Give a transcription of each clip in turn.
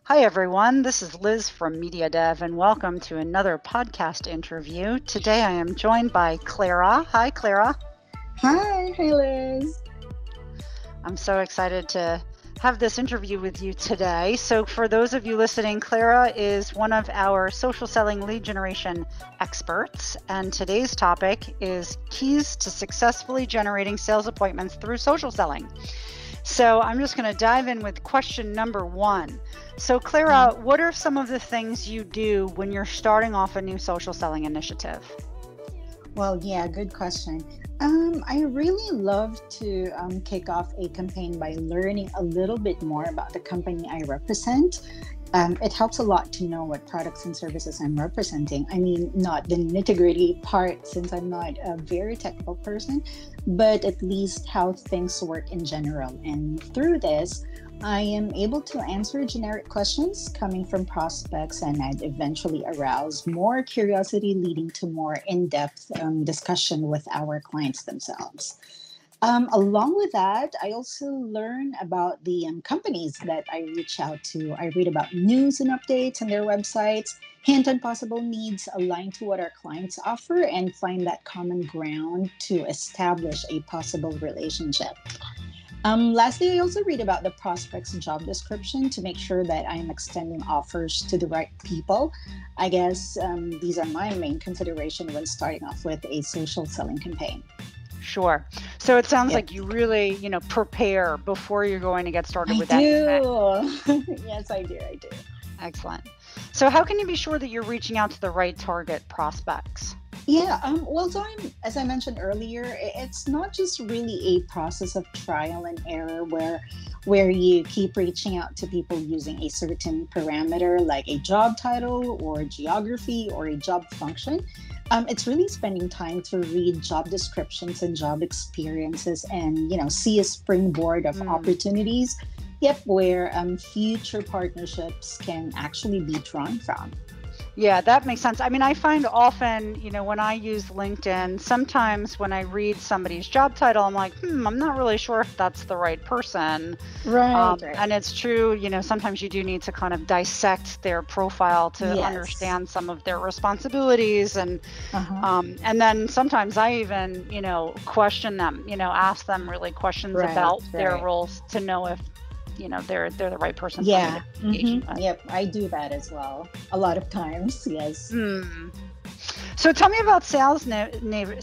Hi, everyone. This is Liz from Media Dev, and welcome to another podcast interview. Today I am joined by Clara. Hi, Clara. Hi Liz. I'm so excited to have this interview with you today. So for those of you listening, Clara is one of our social selling lead generation experts, and today's topic is keys to successfully generating sales appointments through social selling. So I'm just going to dive in with question number one. So Clara, what are some of the things you do when you're starting off a new social selling initiative? Well, yeah, good question. I really love to kick off a campaign by learning a little bit more about the company I represent. It helps a lot to know what products and services I'm representing. I mean, not the nitty-gritty part since I'm not a very technical person, but at least how things work in general. And through this, I am able to answer generic questions coming from prospects, and I'd eventually arouse more curiosity, leading to more in-depth discussion with our clients themselves. Along with that, I also learn about the companies that I reach out to. I read about news and updates on their websites, hint on possible needs aligned to what our clients offer, and find that common ground to establish a possible relationship. Lastly, I also read about the prospect's job description to make sure that I'm extending offers to the right people. I guess these are my main consideration when starting off with a social selling campaign. Sure. So it sounds like you really, prepare before you're going to get started with anything. Yes, I do. Excellent. So how can you be sure that you're reaching out to the right target prospects? Yeah, as I mentioned earlier, it's not just really a process of trial and error where you keep reaching out to people using a certain parameter like a job title or geography or a job function. It's really spending time to read job descriptions and job experiences and, see a springboard of opportunities, where future partnerships can actually be drawn from. Yeah, that makes sense. I mean, I find often, when I use LinkedIn, sometimes when I read somebody's job title, I'm like, I'm not really sure if that's the right person. Right. And it's true, sometimes you do need to kind of dissect their profile to understand some of their responsibilities. And then sometimes I even, question them, ask them really questions about their roles to know if they're the right person. Yeah. Yep. I do that as well. A lot of times. Yes. So tell me about Sales Navigator.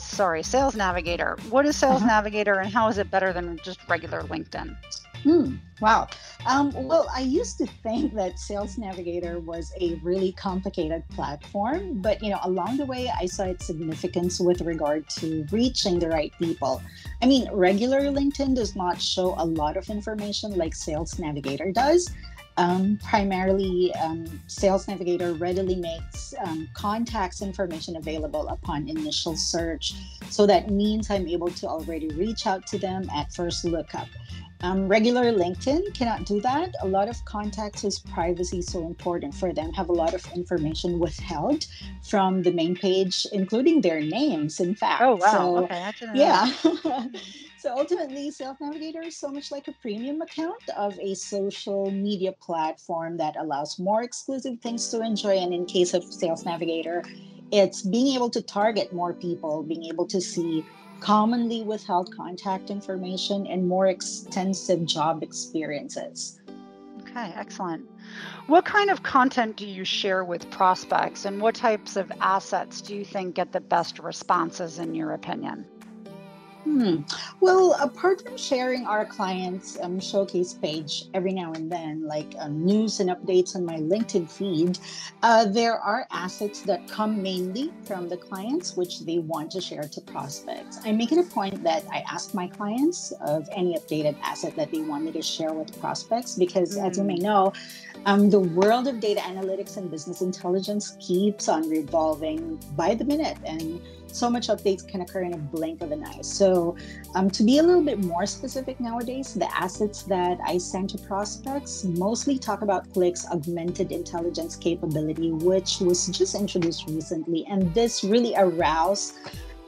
What is Sales Navigator and how is it better than just regular LinkedIn? Wow. Well, I used to think that Sales Navigator was a really complicated platform, but along the way, I saw its significance with regard to reaching the right people. I mean, regular LinkedIn does not show a lot of information like Sales Navigator does. Primarily, Sales Navigator readily makes contacts information available upon initial search. So that means I'm able to already reach out to them at first lookup. Regular LinkedIn cannot do that. A lot of contacts whose privacy is so important for them have a lot of information withheld from the main page, including their names, in fact. Oh, wow. So, okay, I didn't know. So ultimately, Sales Navigator is so much like a premium account of a social media platform that allows more exclusive things to enjoy. And in case of Sales Navigator, it's being able to target more people, being able to see commonly withheld contact information, and more extensive job experiences. Okay, excellent. What kind of content do you share with prospects, and what types of assets do you think get the best responses in your opinion? Well, apart from sharing our clients' showcase page every now and then, like news and updates on my LinkedIn feed, there are assets that come mainly from the clients, which they want to share to prospects. I make it a point that I ask my clients of any updated asset that they want me to share with prospects, because as you may know, the world of data analytics and business intelligence keeps on revolving by the minute, and so much updates can occur in a blink of an eye. So to be a little bit more specific nowadays, the assets that I send to prospects mostly talk about Qlik's augmented intelligence capability, which was just introduced recently. And this really arouses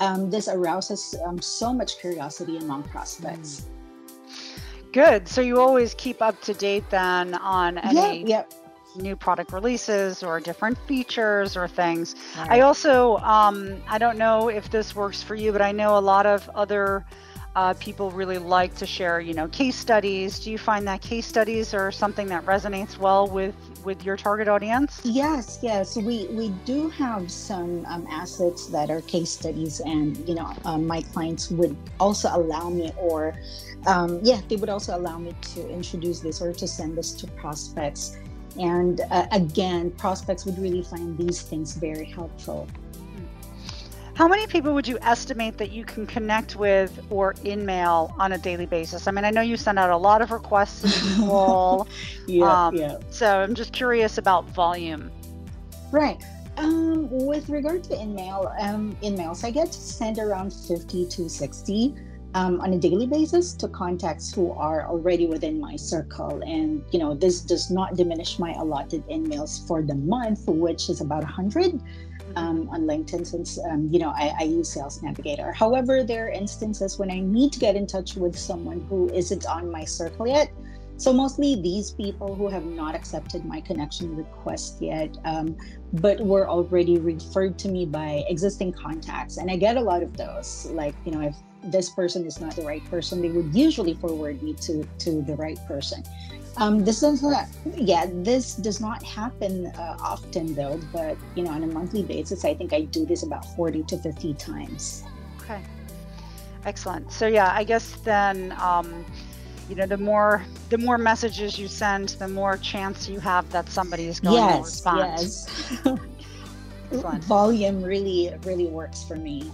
so much curiosity among prospects. Good. So you always keep up to date then on any new product releases or different features or things. Right. I also, I don't know if this works for you, but I know a lot of other people really like to share, case studies. Do you find that case studies are something that resonates well with your target audience? Yes. We do have some assets that are case studies, and my clients would also allow me, or they would also allow me to introduce this or to send this to prospects. And again, prospects would really find these things very helpful. How many people would you estimate that you can connect with or in-mail on a daily basis? I mean, I know you send out a lot of requests to people. So I'm just curious about volume. Right. With regard to in-mails, I get to send around 50 to 60 on a daily basis to contacts who are already within my circle. And, this does not diminish my allotted in-mails for the month, which is about 100. On LinkedIn, since I use Sales Navigator. However, there are instances when I need to get in touch with someone who isn't on my circle yet. So mostly these people who have not accepted my connection request yet, but were already referred to me by existing contacts. And I get a lot of those. Like, if this person is not the right person, they would usually forward me to the right person. This does not happen often though, but on a monthly basis, I think I do this about 40 to 50 times. Okay, excellent. So yeah, I guess then, the more messages you send, the more chance you have that somebody is going to respond. Yes. Volume really works for me.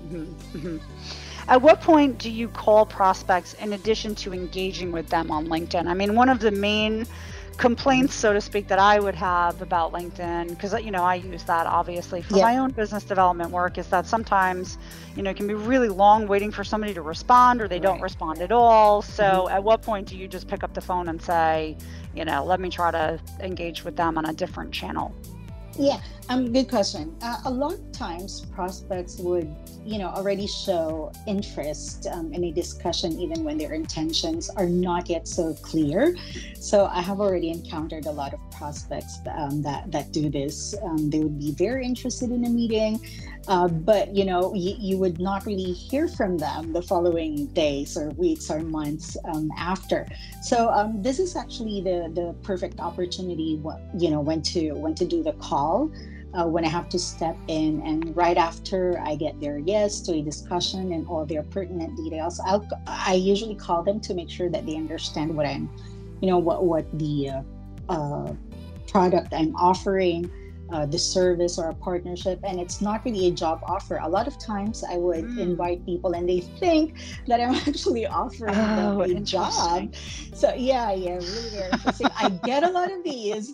At what point do you call prospects in addition to engaging with them on LinkedIn? I mean, one of the main complaints, so to speak, that I would have about LinkedIn, because, I use that obviously for my own business development work, is that sometimes, it can be really long waiting for somebody to respond, or they don't respond at all. So at what point do you just pick up the phone and say, let me try to engage with them on a different channel? Yeah, good question. A lot of times prospects would, already show interest in a discussion even when their intentions are not yet so clear. So I have already encountered a lot of prospects that do this. They would be very interested in a meeting, but you would not really hear from them the following days or weeks or months after. So this is actually the perfect opportunity, when to do the call. When I have to step in, and right after I get their yes to a discussion and all their pertinent details, I usually call them to make sure that they understand what I'm, what the product I'm offering, the service or a partnership. And it's not really a job offer. A lot of times I would invite people and they think that I'm actually offering them a job. So really very interesting. I get a lot of these.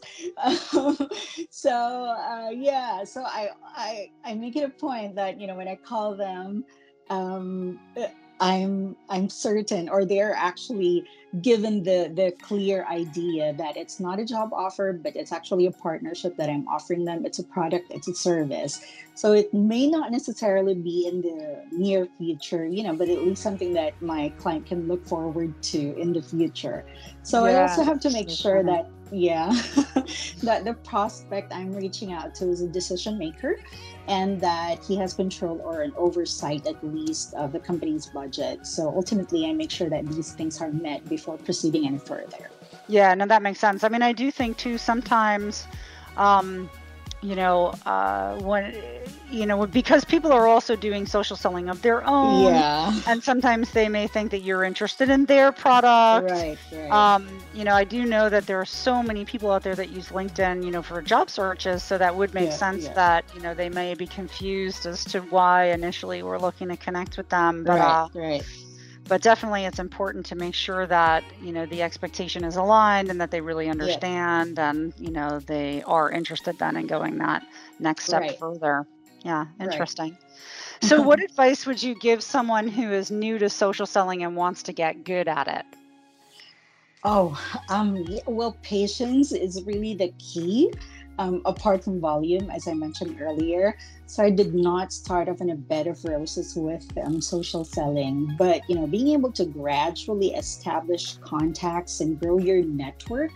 So I make it a point that, when I call them, I'm certain, or they're actually given the clear idea that it's not a job offer, but it's actually a partnership that I'm offering them. It's a product, it's a service. So it may not necessarily be in the near future, but at least something that my client can look forward to in the future. So I also have to make sure that that the prospect I'm reaching out to is a decision maker, and that he has control or an oversight at least of the company's budget. So ultimately, I make sure that these things are met before proceeding any further. Yeah, no, that makes sense. I mean, I do think too, sometimes, when, because people are also doing social selling of their own, and sometimes they may think that you're interested in their product. Right. I do know that there are so many people out there that use LinkedIn, for job searches. So that would make sense that, they may be confused as to why initially we're looking to connect with them. But, But definitely it's important to make sure that, the expectation is aligned and that they really understand and, they are interested then in going that next step further. Yeah, interesting. So what advice would you give someone who is new to social selling and wants to get good at it? Patience is really the key. Apart from volume, as I mentioned earlier. So I did not start off in a bed of roses with social selling, but being able to gradually establish contacts and grow your network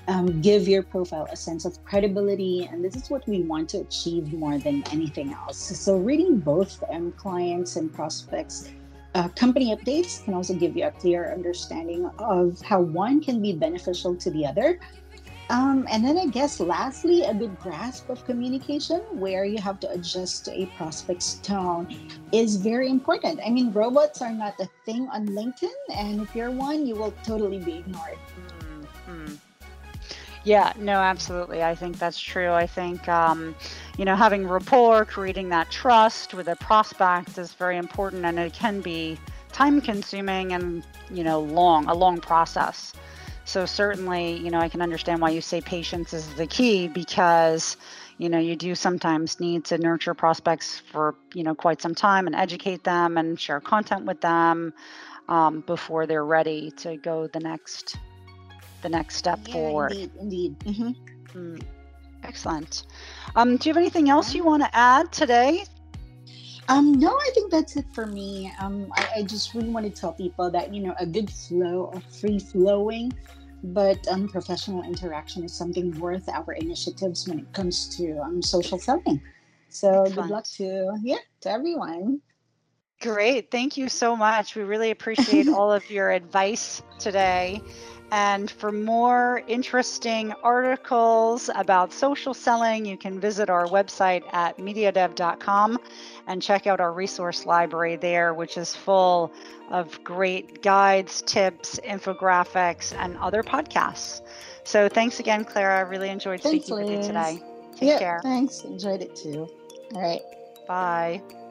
give your profile a sense of credibility. And this is what we want to achieve more than anything else. So reading both clients and prospects company updates can also give you a clear understanding of how one can be beneficial to the other. And then I guess lastly, a good grasp of communication where you have to adjust to a prospect's tone is very important. I mean, robots are not a thing on LinkedIn, and if you're one, you will totally be ignored. Mm-hmm. Yeah, no, absolutely. I think that's true. I think, having rapport, creating that trust with a prospect is very important, and it can be time consuming and, a long process. So certainly, I can understand why you say patience is the key, because, you do sometimes need to nurture prospects for, quite some time and educate them and share content with them before they're ready to go the next step forward. Indeed. Mm-hmm. Excellent. Do you have anything else you want to add today? No, I think that's it for me. I just really want to tell people that, a good flow of free flowing, but professional interaction is something worth our initiatives when it comes to social selling. So Excellent. Good luck to everyone. Great. Thank you so much. We really appreciate all of your advice today. And for more interesting articles about social selling, you can visit our website at mediadev.com and check out our resource library there, which is full of great guides, tips, infographics, and other podcasts. So thanks again, Clara. I really enjoyed speaking with you today. Take care. Thanks. Enjoyed it too. All right. Bye.